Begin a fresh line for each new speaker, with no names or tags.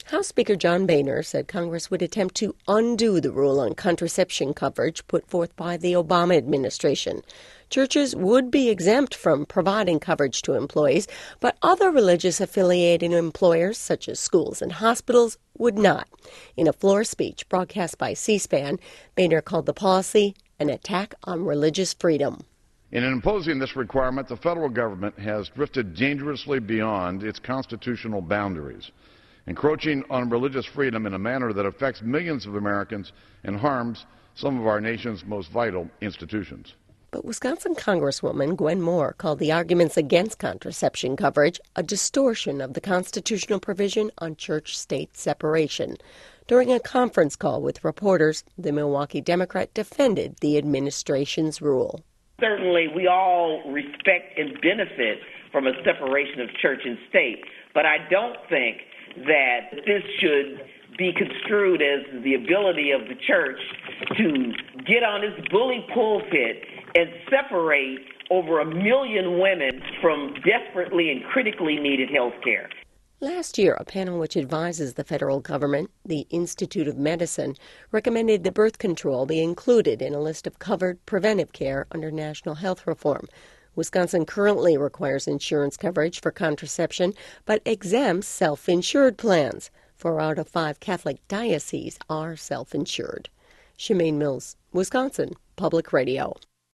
House Speaker John Boehner said Congress would attempt to undo the rule on contraception coverage put forth by the Obama administration. Churches would be exempt from providing coverage to employees, but other religious-affiliated employers, such as schools and hospitals, would not. In a floor speech broadcast by C-SPAN, Boehner called the policy an attack on religious freedom.
In imposing this requirement, the federal government has drifted dangerously beyond its constitutional boundaries, encroaching on religious freedom in a manner that affects millions of Americans and harms some of our nation's most vital institutions.
But Wisconsin Congresswoman Gwen Moore called the arguments against contraception coverage a distortion of the constitutional provision on church-state separation. During a conference call with reporters, the Milwaukee Democrat defended the administration's rule.
Certainly, we all respect and benefit from a separation of church and state, but I don't think that this should be construed as the ability of the church to get on its bully pulpit and separate over 1 million women from desperately and critically needed health care.
Last year, a panel which advises the federal government, the Institute of Medicine, recommended that birth control be included in a list of covered preventive care under national health reform. Wisconsin currently requires insurance coverage for contraception, but exempts self-insured plans. 4 out of 5 Catholic dioceses are self-insured. Shemaine Mills, Wisconsin Public Radio.